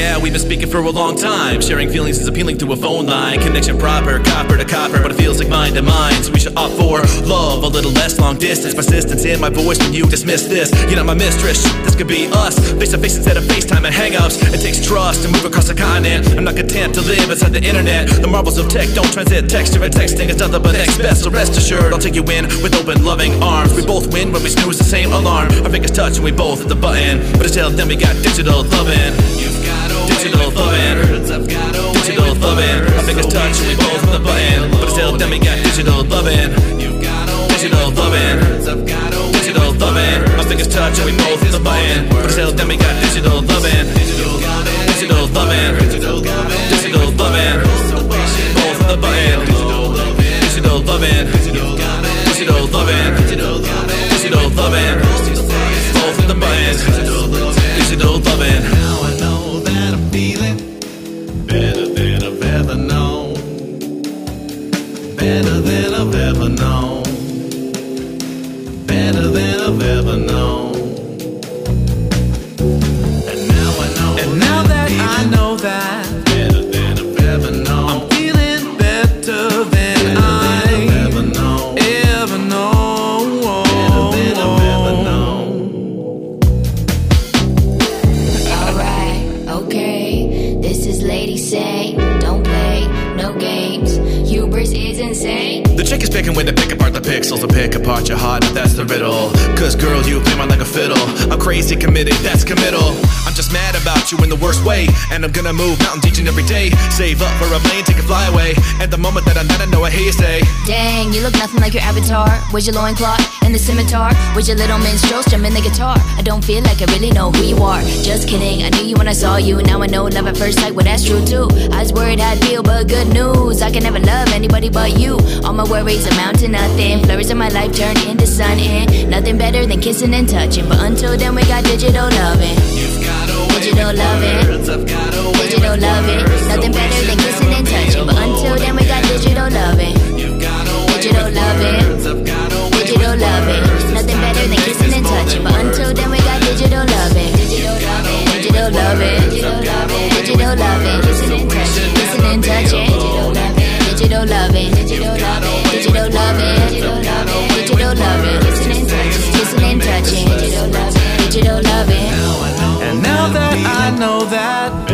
Yeah, we've been speaking for a long time. Sharing feelings is appealing through a phone line. Connection proper, copper to copper, but it feels like mind to mind. So we should opt for love, a little less long distance. Persistence in my voice when you dismiss this. You're not my mistress, this could be us. Face to face instead of FaceTime and hang-ups. It takes trust to move across the continent. I'm not content to live inside the internet. The marvels of tech don't transit. Texture and texting is nothing but next best. So rest assured, I'll take you in with open, loving arms. We both win when we snooze the same alarm. Our fingers touch and we both hit the button. But until then we got digital loving. Digital loving. Digital loving. Our fingers touch and we both hit the button. But until then we got digital loving. Digital loving. Digital loving. Our fingers touch and we both hit the button. But until then we got digital loving. Digital loving. Digital loving. Both hit the button. Digital loving. Digital loving. Digital loving. Both hit the button. Digital loving. Now I know that I'm feeling better than I've ever known. Better than I've ever known. Better than I've ever known. And now I know. And now that I know that, better than I've ever known. I'm feeling better than I ever known. ever known. Better than I've ever known. Alright, okay. This is Lady Say, don't play no games. Hubris is insane. The trick is picking when to pick apart the pixels, to pick apart your heart, if that's the riddle. Cause girl, you play mine like a fiddle. I'm crazy committed, that's committal. I'm just mad about you in the worst way. And I'm gonna move mountains each and every day. Save up for a plane, take a fly away. At the moment that I'm not, I know I hear you say, Dang, you look nothing like your avatar. Where's your loincloth and the scimitar? Where's your little minstrel strumming the guitar? I don't feel like I really know who you are. Just kidding, I knew you when I saw you. Now I know love at first sight, well that's true too. I was worried I'd feel, but good news, I can never love anybody but you. All my worries amount to nothing. Flurries of my life turn into sun in. Nothing better than kissing and touching. But until then we got digital loving. Digital loving. Digital loving. Nothing better than kissing and touching. But until then we got digital loving. Digital loving. Digital loving. Nothing better than kissing and touching. But until then we got digital loving. Digital loving. Digital loving. Kissing and touching. Kissing and touching. Digital loving. Digital loving. Digital loving. Digital loving. Kissing and touching. Digital loving. And now that I know that,